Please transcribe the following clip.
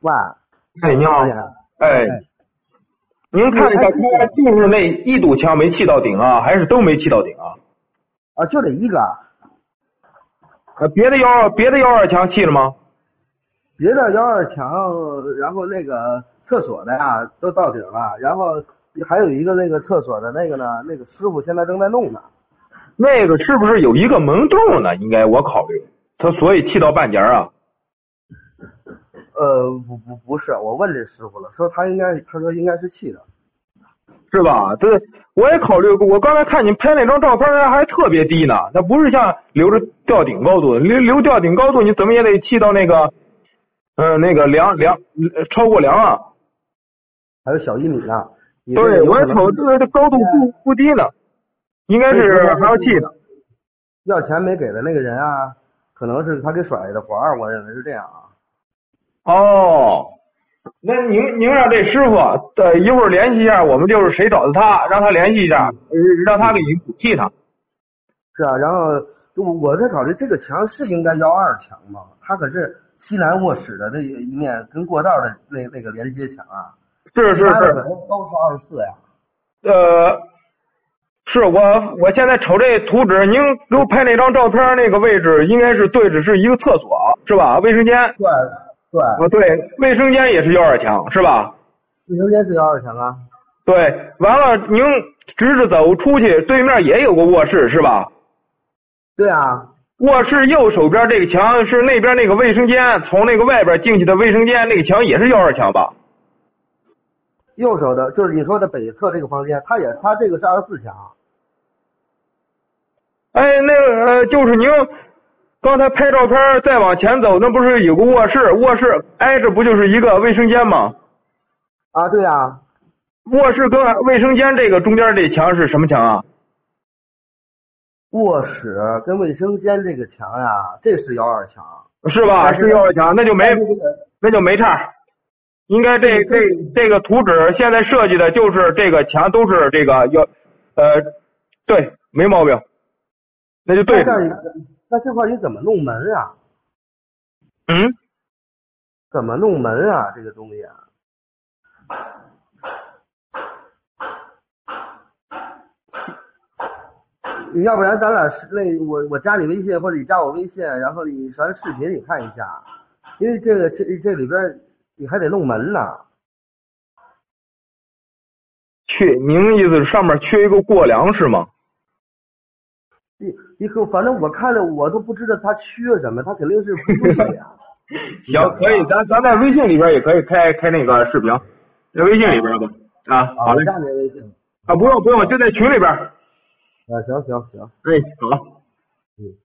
哎，你好。哎，您看一下，他就是那一堵墙没砌到顶啊，还是都没砌到顶啊？ 啊，就这一个。 别的122墙砌了吗？ 别的122墙，然后那个厕所的呀都到顶了，然后还有一个那个厕所的那个呢，那个师傅现在正在弄呢。 那个是不是有一个门洞呢？应该我考虑，他所以砌到半截啊。 不是，我问这师傅了，说他说应该是砌的， 是吧？这我也考虑过，我刚才看你拍那张照片，还特别低呢，那不是像留着吊顶高度，留吊顶高度，你怎么也得砌到那个，那个梁超过梁啊。 还有小1米呢。 对，我也瞅这高度不低呢，应该是还要砌的。 要钱没给的那个人啊，可能是他给甩的活儿，我认为是这样啊。 哦，那您让这师傅一会儿联系一下，我们就是谁找的他，让他联系一下，让他给您补砌它。 是啊，然后我在考虑这个墙是应该122墙吗？它可是西南卧室的这一面跟过道的那个连接墙啊。 是， 都是24呀。 是我现在瞅这图纸，您给我拍那张照片，那个位置应该是对着是一个厕所是吧？卫生间。对，卫生间也是122墙是吧？ 卫生间是122墙啊。 对，完了您直着走出去，对面也有个卧室是吧？ 对啊。 卧室右手边这个墙是那边那个卫生间，从那个外边进去的卫生间，那个墙也是122墙吧？ 右手的就是你说的北侧这个房间，它这个是24墙。 哎，那个就是您刚才拍照片再往前走，那不是有个卧室？卧室挨着不就是一个卫生间吗？ 啊，对啊。 卧室跟卫生间这个中间这墙是什么墙啊？ 卧室跟卫生间这个墙呀，这是122墙。 是吧？是122墙，那就没差。应该这个图纸现在设计的就是这个墙都是这个对，没毛病，那就对。 那这块你怎么弄门啊？怎么弄门啊？这个东西啊。你要不然咱俩我加你微信，或者你加我微信，然后你传视频你看一下，因为这里边你还得弄门呢。 您意思是上面缺一个过梁是吗？ 反正我看着我都不知道他缺什么，他肯定是不对呀。 行，可以，咱在微信里边也可以开那个视频，在微信里边吧。好嘞。 加你微信不用，就在群里边。 行。 哎，好。